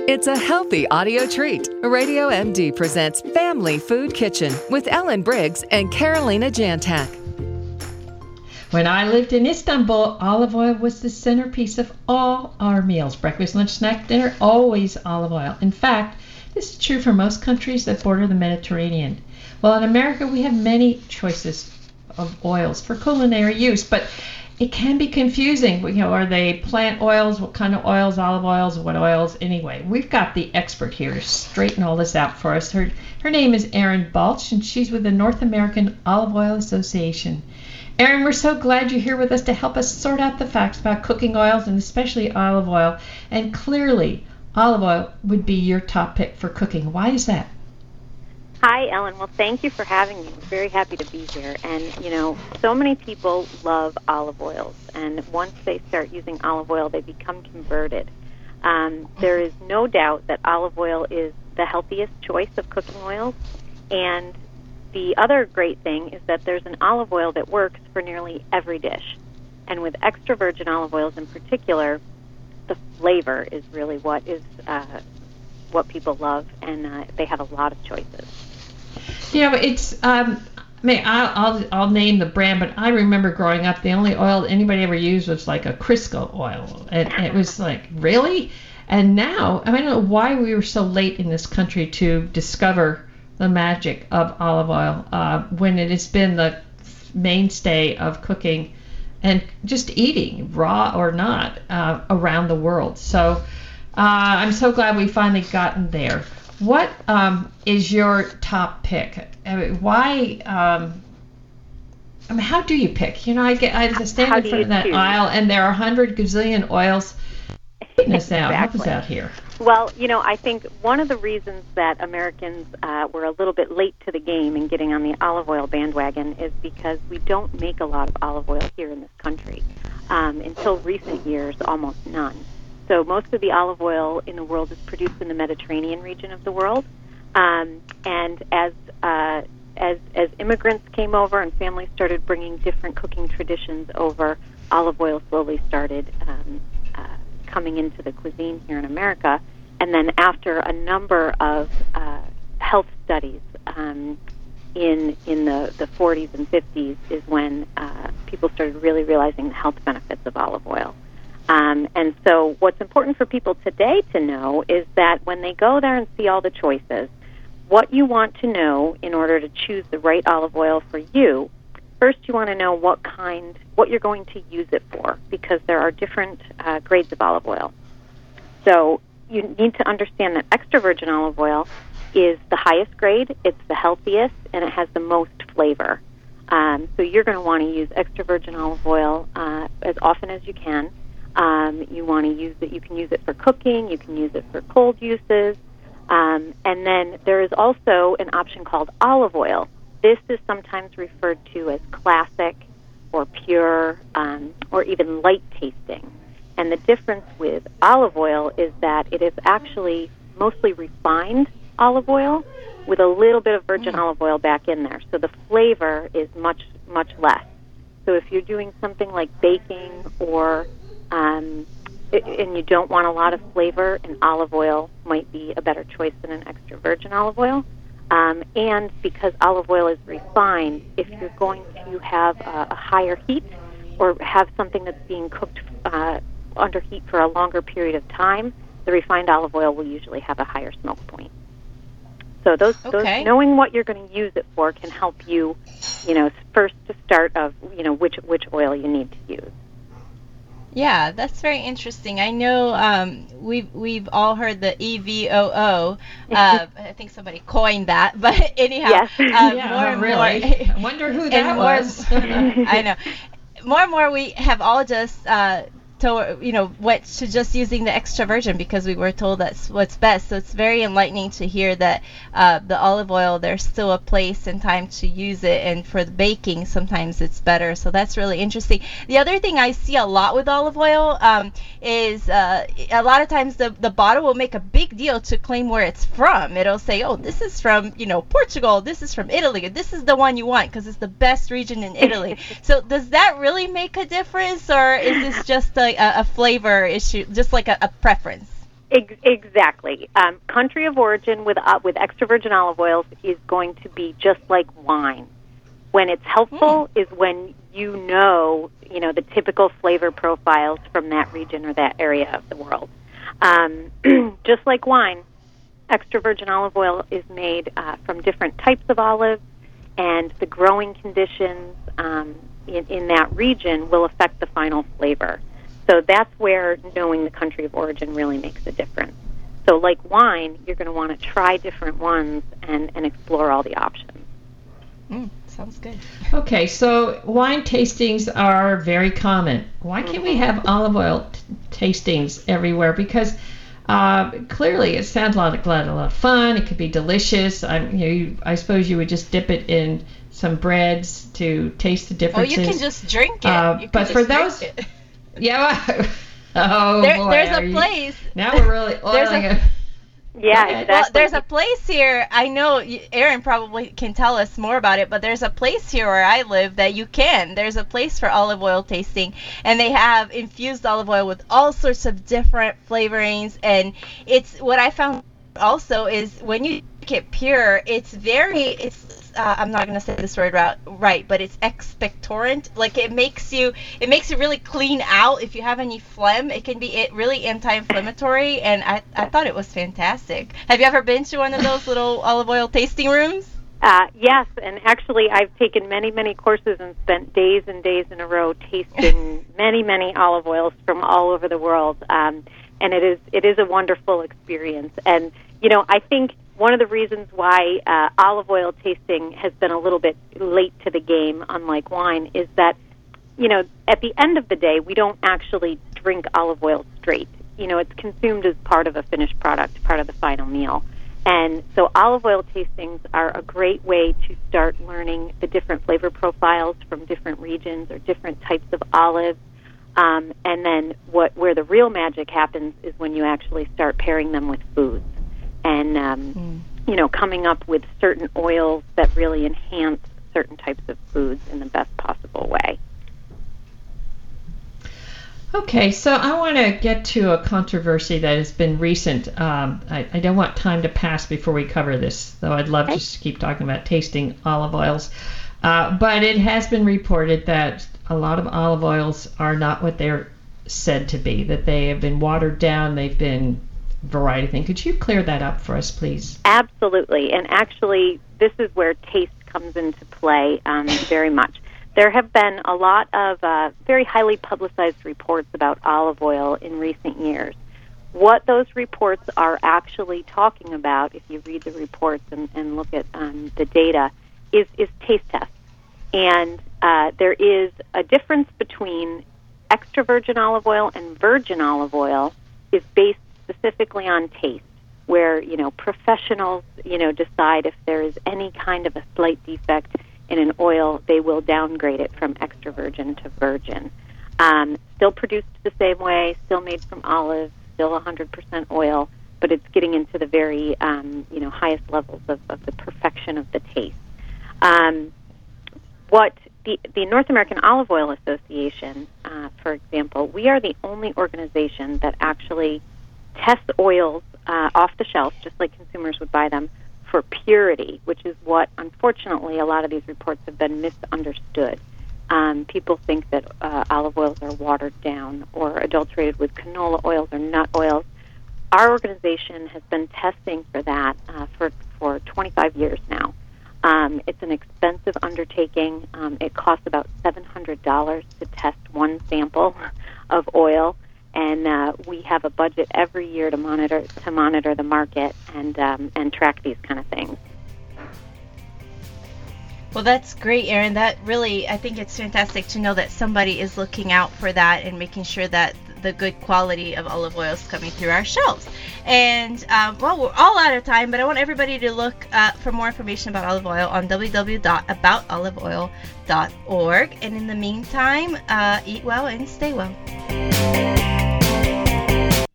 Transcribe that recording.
It's a healthy audio treat. Radio MD presents Family Food Kitchen with Ellen Briggs and Carolina Jantak. When I lived in Istanbul, olive oil was the centerpiece of all our meals. Breakfast, lunch, snack, dinner, always olive oil. In fact, this is true for most countries that border the Mediterranean. Well, in America, we have many choices of oils for culinary use, but it can be confusing. Are they plant oils? What kind of oils? Olive oils? What oils? Anyway, we've got the expert here to straighten all this out for us. Her name is Erin Balch, and she's with the North American Olive Oil Association. Erin, we're so glad you're here with us to help us sort out the facts about cooking oils and especially olive oil. And clearly, olive oil would be your top pick for cooking. Why is that? Hi, Ellen. Well, thank you for having me. I'm very happy to be here. And, so many people love olive oils. And once they start using olive oil, they become converted. There is no doubt that olive oil is the healthiest choice of cooking oils. And the other great thing is that there's an olive oil that works for nearly every dish. And with extra virgin olive oils in particular, the flavor is really what people love, and they have a lot of choices. It's I'll name the brand, but I remember growing up, the only oil anybody ever used was like a Crisco oil, and it was like, really? And now, I don't know why we were so late in this country to discover the magic of olive oil when it has been the mainstay of cooking and just eating, raw or not, around the world. So I'm so glad we finally gotten there. What is your top pick? Why? How do you pick? I stand in front of that aisle, and there are 100 gazillion oils. Goodness now, help us out here. Well, I think one of the reasons that Americans were a little bit late to the game in getting on the olive oil bandwagon is because we don't make a lot of olive oil here in this country. Until recent years, almost none. So most of the olive oil in the world is produced in the Mediterranean region of the world. And as immigrants came over and families started bringing different cooking traditions over, olive oil slowly started coming into the cuisine here in America. And then after a number of health studies in the 40s and 50s is when people started really realizing the health benefits of olive oil. And so what's important for people today to know is that when they go there and see all the choices, what you want to know in order to choose the right olive oil for you, first you want to know what you're going to use it for, because there are different grades of olive oil. So you need to understand that extra virgin olive oil is the highest grade, it's the healthiest, and it has the most flavor. So you're going to want to use extra virgin olive oil as often as you can. You want to use it. You can use it for cooking. You can use it for cold uses. And then there is also an option called olive oil. This is sometimes referred to as classic or pure or even light tasting. And the difference with olive oil is that it is actually mostly refined olive oil with a little bit of virgin olive oil back in there. So the flavor is much, much less. So if you're doing something like baking or and you don't want a lot of flavor, an olive oil might be a better choice than an extra virgin olive oil. And because olive oil is refined, if you're going to have a higher heat or have something that's being cooked under heat for a longer period of time, the refined olive oil will usually have a higher smoke point. So those knowing what you're going to use it for can help you, first to start of, which oil you need to use. Yeah, that's very interesting. I know we've all heard the EVOO. I think somebody coined that, but anyhow, yes. More and really. more. I wonder who that was. I know. More and more, we have all just went to just using the extra virgin because we were told that's what's best. So it's very enlightening to hear that the olive oil, there's still a place and time to use it, and for the baking sometimes it's better. So that's really interesting. The other thing I see a lot with olive oil is a lot of times the bottle will make a big deal to claim where it's from. It'll say, oh, this is from Portugal, this is from Italy, this is the one you want because it's the best region in Italy. So does that really make a difference, or is this just a flavor issue, just like a preference? Exactly. Country of origin with extra virgin olive oils is going to be just like wine. When it's helpful is when you know the typical flavor profiles from that region or that area of the world. Just like wine, extra virgin olive oil is made from different types of olives, and the growing conditions in that region will affect the final flavor. So that's where knowing the country of origin really makes a difference. So like wine, you're going to want to try different ones and explore all the options. Sounds good. Okay, so wine tastings are very common. Why can't we have olive oil tastings everywhere? Because clearly it sounds like a lot of fun. It could be delicious. I suppose you would just dip it in some breads to taste the differences. Oh, you can just drink it. But for those... Yeah. There's a place. Now we're really oiling it. Yeah, exactly. Well, there's a place here. I know Erin probably can tell us more about it, but there's a place here where I live that you can. There's a place for olive oil tasting, and they have infused olive oil with all sorts of different flavorings. And it's what I found also is when you make it pure, I'm not gonna say this word right, but it's expectorant. Like it makes you really clean out. If you have any phlegm, it can be really anti-inflammatory. And I thought it was fantastic. Have you ever been to one of those little olive oil tasting rooms? Yes, and actually I've taken many courses and spent days and days in a row tasting many olive oils from all over the world. And it is a wonderful experience. And I think one of the reasons why olive oil tasting has been a little bit late to the game, unlike wine, is that, at the end of the day, we don't actually drink olive oil straight. It's consumed as part of a finished product, part of the final meal. And so olive oil tastings are a great way to start learning the different flavor profiles from different regions or different types of olives. And then where the real magic happens is when you actually start pairing them with foods. And, coming up with certain oils that really enhance certain types of foods in the best possible way. Okay, so I want to get to a controversy that has been recent. I don't want time to pass before we cover this, though I'd love to keep talking about tasting olive oils. But it has been reported that a lot of olive oils are not what they're said to be, that they have been watered down, they've been variety thing. Could you clear that up for us, please? Absolutely. And actually, this is where taste comes into play very much. There have been a lot of very highly publicized reports about olive oil in recent years. What those reports are actually talking about, if you read the reports and look at the data, is taste tests. And there is a difference between extra virgin olive oil and virgin olive oil is based specifically on taste, where professionals decide if there is any kind of a slight defect in an oil, they will downgrade it from extra virgin to virgin. Still produced the same way, still made from olives, still 100% oil, but it's getting into the very highest levels of the perfection of the taste. What the North American Olive Oil Association, for example, we are the only organization that actually tests oils off the shelf, just like consumers would buy them, for purity, which is what, unfortunately, a lot of these reports have been misunderstood. People think that olive oils are watered down or adulterated with canola oils or nut oils. Our organization has been testing for that for 25 years now. It's an expensive undertaking. It costs about $700 to test one sample of oil, and we have a budget every year to monitor the market and track these kind of things. Well, that's great, Erin. That really, I think it's fantastic to know that somebody is looking out for that and making sure that the good quality of olive oil is coming through our shelves. And, well, we're all out of time, but I want everybody to look for more information about olive oil on www.aboutoliveoil.org. And in the meantime, eat well and stay well.